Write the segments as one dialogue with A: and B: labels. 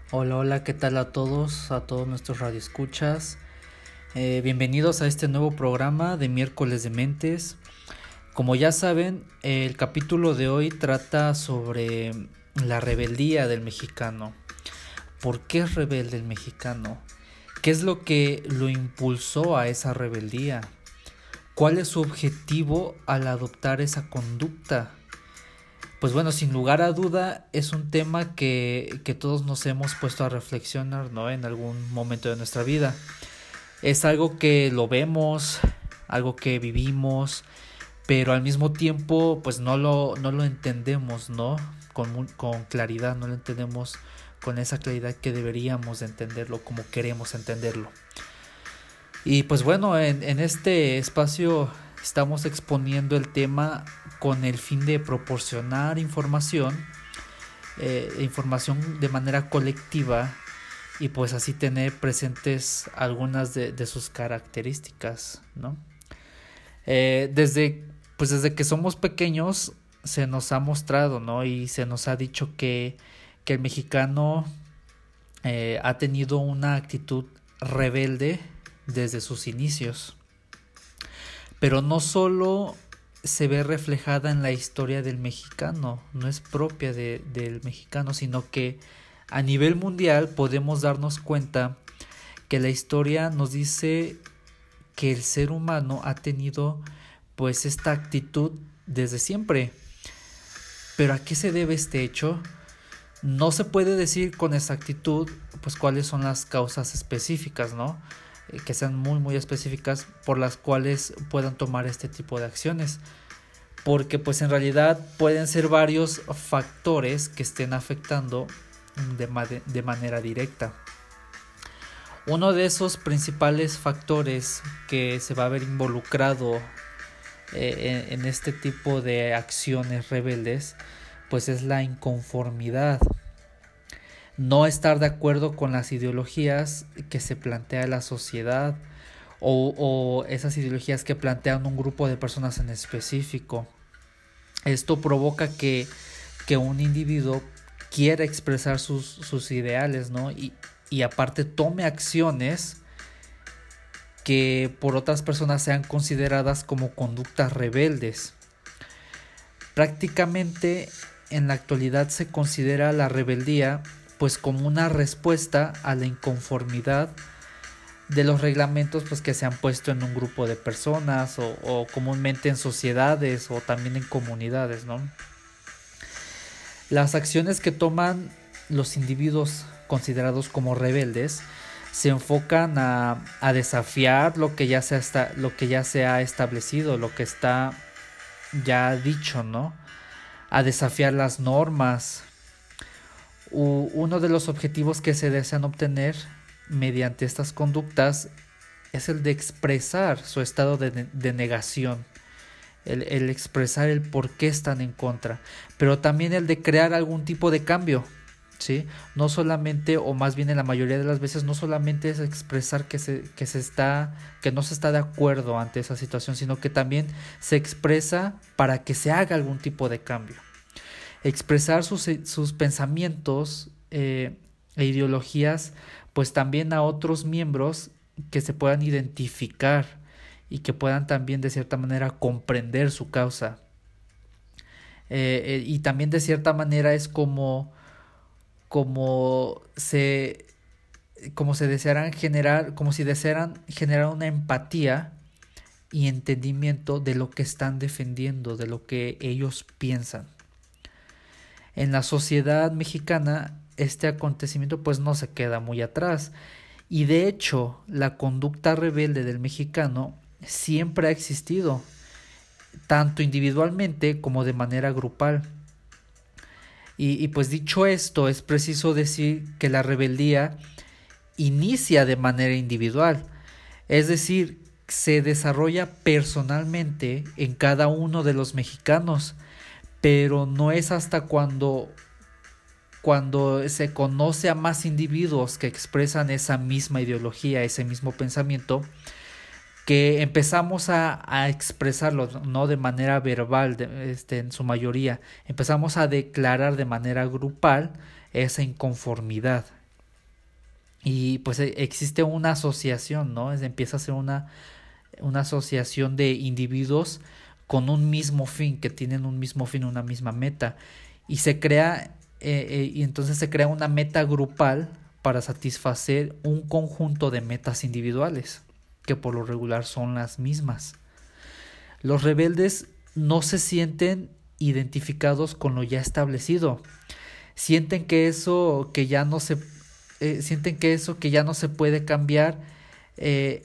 A: Hola, hola, ¿qué tal a todos nuestros radioescuchas? Bienvenidos a este nuevo programa de Miércoles de Mentes. Como ya saben, el capítulo de hoy trata sobre la rebeldía del mexicano. ¿Por qué es rebelde el mexicano? ¿Qué es lo que lo impulsó a esa rebeldía? ¿Cuál es su objetivo al adoptar esa conducta? Pues bueno, sin lugar a duda es un tema que todos nos hemos puesto a reflexionar, ¿no? En algún momento de nuestra vida. Es algo que lo vemos, algo que vivimos, pero al mismo tiempo pues no lo entendemos, ¿no? Con claridad, no lo entendemos con esa claridad que deberíamos de entenderlo, como queremos entenderlo. Y pues bueno, en este espacio estamos exponiendo el tema con el fin de proporcionar información de manera colectiva y pues así tener presentes algunas de sus características, ¿no? Desde que somos pequeños se nos ha mostrado, ¿no? Y se nos ha dicho que el mexicano ha tenido una actitud rebelde desde sus inicios. Pero no solo se ve reflejada en la historia del mexicano, no es propia del mexicano, sino que a nivel mundial podemos darnos cuenta que la historia nos dice que el ser humano ha tenido pues esta actitud desde siempre. Pero ¿a qué se debe este hecho? No se puede decir con exactitud pues cuáles son las causas específicas, ¿no? Que sean muy específicas por las cuales puedan tomar este tipo de acciones, porque pues en realidad pueden ser varios factores que estén afectando de manera directa. Uno de esos principales factores que se va a ver involucrado en este tipo de acciones rebeldes pues es la inconformidad. No estar de acuerdo con las ideologías que se plantea la sociedad o esas ideologías que plantean un grupo de personas en específico. Esto provoca que un individuo quiera expresar sus ideales, ¿no? Y aparte tome acciones que por otras personas sean consideradas como conductas rebeldes. Prácticamente en la actualidad se considera la rebeldía pues como una respuesta a la inconformidad de los reglamentos pues que se han puesto en un grupo de personas o comúnmente en sociedades o también en comunidades, ¿no? Las acciones que toman los individuos considerados como rebeldes se enfocan a desafiar lo que ya se ha establecido, lo que está ya dicho, ¿no? A desafiar las normas. Uno de los objetivos que se desean obtener mediante estas conductas es el de expresar su estado de negación, el expresar el por qué están en contra, pero también el de crear algún tipo de cambio, ¿sí? No solamente, o más bien en la mayoría de las veces, no solamente es expresar que no se está de acuerdo ante esa situación, sino que también se expresa para que se haga algún tipo de cambio. Expresar sus pensamientos e ideologías pues también a otros miembros que se puedan identificar y que puedan también de cierta manera comprender su causa. Y también de cierta manera es como se como si desearan generar una empatía y entendimiento de lo que están defendiendo, de lo que ellos piensan. En la sociedad mexicana este acontecimiento pues no se queda muy atrás y de hecho la conducta rebelde del mexicano siempre ha existido, tanto individualmente como de manera grupal. Y pues dicho esto, es preciso decir que la rebeldía inicia de manera individual, es decir, se desarrolla personalmente en cada uno de los mexicanos, pero no es hasta cuando se conoce a más individuos que expresan esa misma ideología, ese mismo pensamiento, que empezamos a expresarlo, no de manera verbal, en su mayoría, empezamos a declarar de manera grupal esa inconformidad. y pues existe una asociación, ¿no? Empieza a ser una asociación de individuos con un mismo fin, que tienen un mismo fin, una misma meta, y se crea, y entonces se crea una meta grupal para satisfacer un conjunto de metas individuales, que por lo regular son las mismas. Los rebeldes no se sienten identificados con lo ya establecido, sienten que eso que ya no se sienten que eso que ya no se puede cambiar, eh,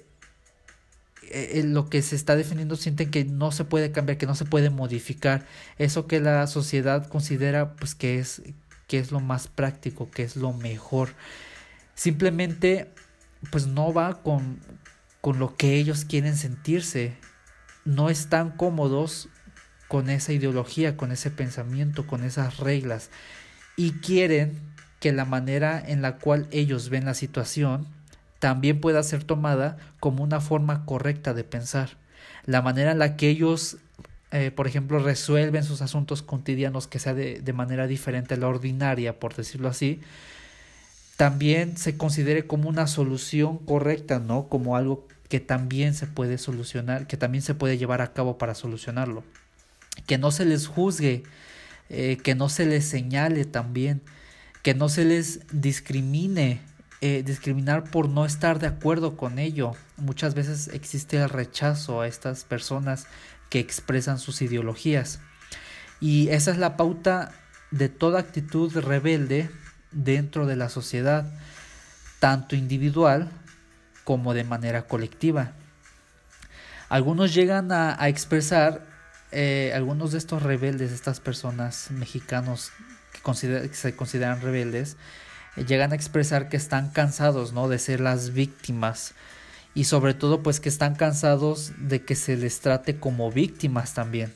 A: lo que se está definiendo, sienten que no se puede cambiar, que no se puede modificar, eso que la sociedad considera pues que es lo más práctico, que es lo mejor. Simplemente pues no va con lo que ellos quieren sentirse, no están cómodos con esa ideología, con ese pensamiento, con esas reglas, y quieren que la manera en la cual ellos ven la situación también pueda ser tomada como una forma correcta de pensar. La manera en la que ellos, por ejemplo, resuelven sus asuntos cotidianos, que sea de manera diferente a la ordinaria, por decirlo así, también se considere como una solución correcta, ¿no? Como algo que también se puede solucionar, que también se puede llevar a cabo para solucionarlo. Que no se les juzgue, que no se les señale también, que no se les discrimine, discriminar por no estar de acuerdo con ello. Muchas veces existe el rechazo a estas personas que expresan sus ideologías. Y esa es la pauta de toda actitud rebelde dentro de la sociedad, tanto individual como de manera colectiva. Algunos llegan a expresar, algunos de estos rebeldes, estas personas mexicanos que se consideran rebeldes, llegan a expresar que están cansados, ¿no?, de ser las víctimas, y sobre todo pues que están cansados de que se les trate como víctimas también.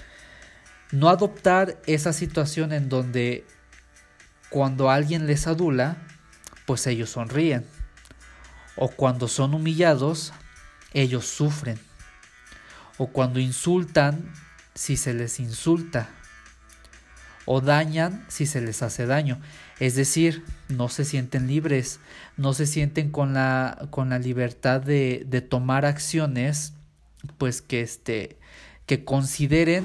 A: No adoptar esa situación en donde cuando alguien les adula, pues ellos sonríen, o cuando son humillados, ellos sufren, o cuando insultan, si se les insulta, o dañan si se les hace daño. Es decir, no se sienten libres, no se sienten con la libertad de tomar acciones pues que consideren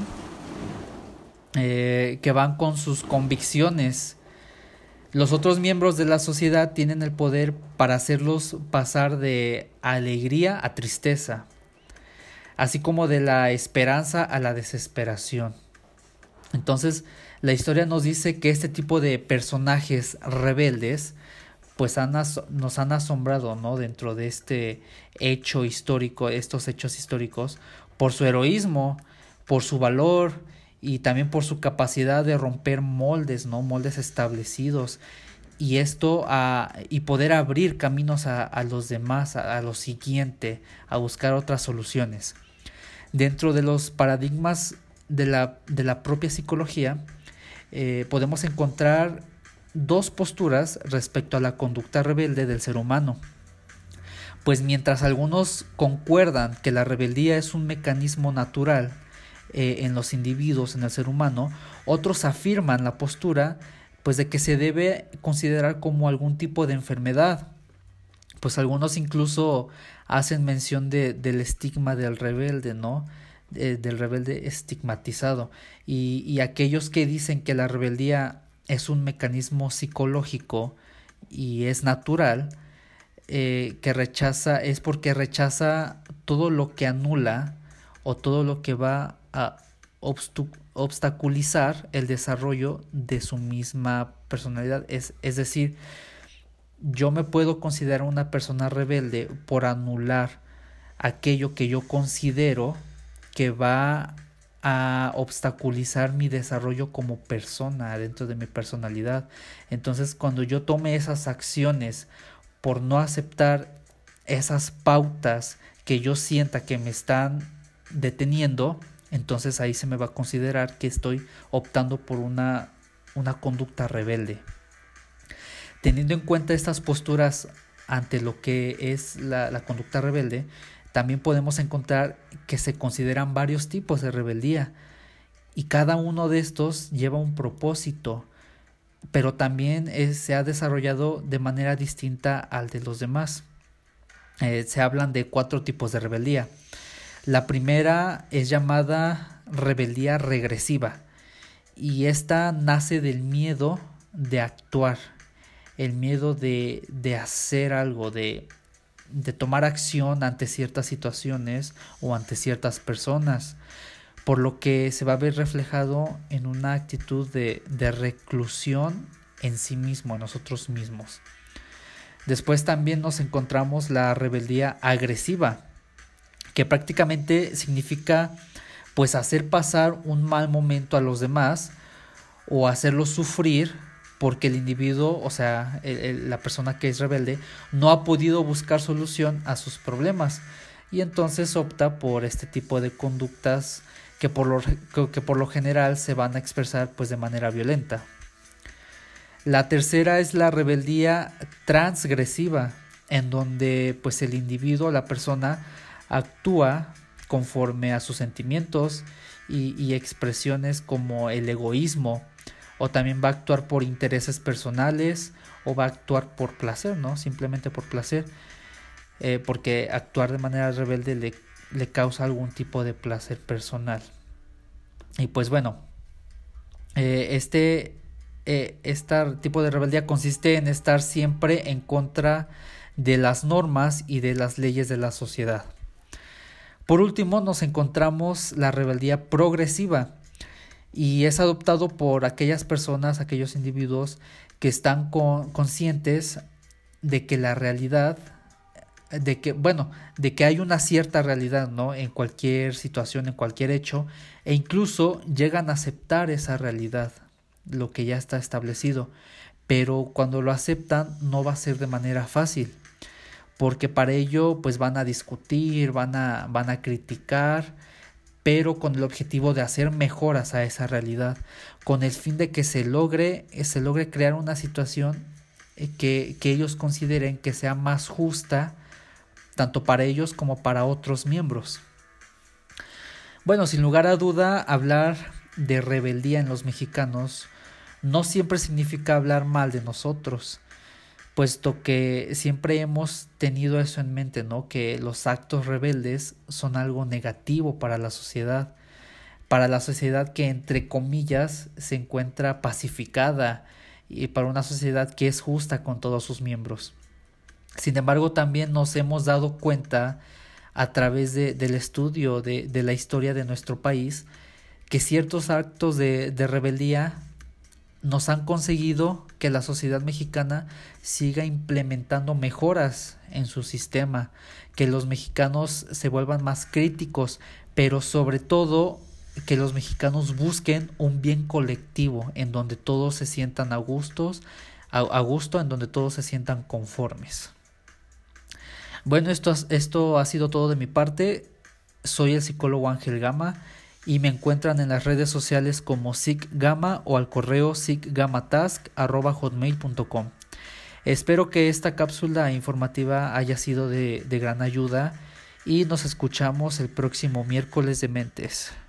A: que van con sus convicciones. Los otros miembros de la sociedad tienen el poder para hacerlos pasar de alegría a tristeza, así como de la esperanza a la desesperación. Entonces, la historia nos dice que este tipo de personajes rebeldes pues nos han asombrado, ¿no?, dentro de este hecho histórico, estos hechos históricos, por su heroísmo, por su valor y también por su capacidad de romper moldes, ¿no?, moldes establecidos, y esto y poder abrir caminos a los demás, a lo siguiente, a buscar otras soluciones. Dentro de los paradigmas de la propia psicología, podemos encontrar dos posturas respecto a la conducta rebelde del ser humano. Pues mientras algunos concuerdan que la rebeldía es un mecanismo natural en los individuos, en el ser humano, otros afirman la postura pues de que se debe considerar como algún tipo de enfermedad. Pues algunos incluso hacen mención del estigma del rebelde, ¿no?, del rebelde estigmatizado, y aquellos que dicen que la rebeldía es un mecanismo psicológico y es natural, que rechaza, es porque rechaza todo lo que anula o todo lo que va a obstaculizar el desarrollo de su misma personalidad. Es decir, yo me puedo considerar una persona rebelde por anular aquello que yo considero que va a obstaculizar mi desarrollo como persona dentro de mi personalidad. Entonces, cuando yo tome esas acciones por no aceptar esas pautas que yo sienta que me están deteniendo, entonces ahí se me va a considerar que estoy optando por una conducta rebelde. Teniendo en cuenta estas posturas ante lo que es la conducta rebelde, también podemos encontrar que se consideran varios tipos de rebeldía, y cada uno de estos lleva un propósito, pero también se ha desarrollado de manera distinta al de los demás. Se hablan de 4 tipos de rebeldía. La primera es llamada rebeldía regresiva, y esta nace del miedo de actuar, el miedo de hacer algo, de tomar acción ante ciertas situaciones o ante ciertas personas, por lo que se va a ver reflejado en una actitud de reclusión en sí mismo, en nosotros mismos. Después también nos encontramos la rebeldía agresiva, que prácticamente significa pues hacer pasar un mal momento a los demás o hacerlos sufrir porque el individuo, o sea, la persona que es rebelde, no ha podido buscar solución a sus problemas, y entonces opta por este tipo de conductas que por lo general se van a expresar pues de manera violenta. La tercera es la rebeldía transgresiva, en donde pues el individuo, la persona, actúa conforme a sus sentimientos y expresiones como el egoísmo, o también va a actuar por intereses personales, o va a actuar por placer, ¿no? Simplemente por placer, porque actuar de manera rebelde le causa algún tipo de placer personal. Y pues bueno, este tipo de rebeldía consiste en estar siempre en contra de las normas y de las leyes de la sociedad. Por último, nos encontramos la rebeldía progresiva, y es adoptado por aquellas personas, aquellos individuos que están conscientes de que la realidad, de que hay una cierta realidad, ¿no? En cualquier situación, en cualquier hecho, e incluso llegan a aceptar esa realidad, lo que ya está establecido, pero cuando lo aceptan no va a ser de manera fácil, porque para ello pues van a discutir, van a criticar, pero con el objetivo de hacer mejoras a esa realidad, con el fin de que se logre crear una situación que ellos consideren que sea más justa, tanto para ellos como para otros miembros. Bueno, sin lugar a duda, hablar de rebeldía en los mexicanos no siempre significa hablar mal de nosotros, puesto que siempre hemos tenido eso en mente, ¿no? Que los actos rebeldes son algo negativo para la sociedad que entre comillas se encuentra pacificada, y para una sociedad que es justa con todos sus miembros. Sin embargo, también nos hemos dado cuenta a través del estudio de la historia de nuestro país que ciertos actos de rebeldía nos han conseguido que la sociedad mexicana siga implementando mejoras en su sistema, que los mexicanos se vuelvan más críticos, pero sobre todo que los mexicanos busquen un bien colectivo en donde todos se sientan a gusto, en donde todos se sientan conformes. Bueno, esto ha sido todo de mi parte. Soy el psicólogo Ángel Gama, y me encuentran en las redes sociales como SICGama o al correo sicgamatask@hotmail.com. Espero que esta cápsula informativa haya sido de gran ayuda, y nos escuchamos el próximo miércoles de Mentes.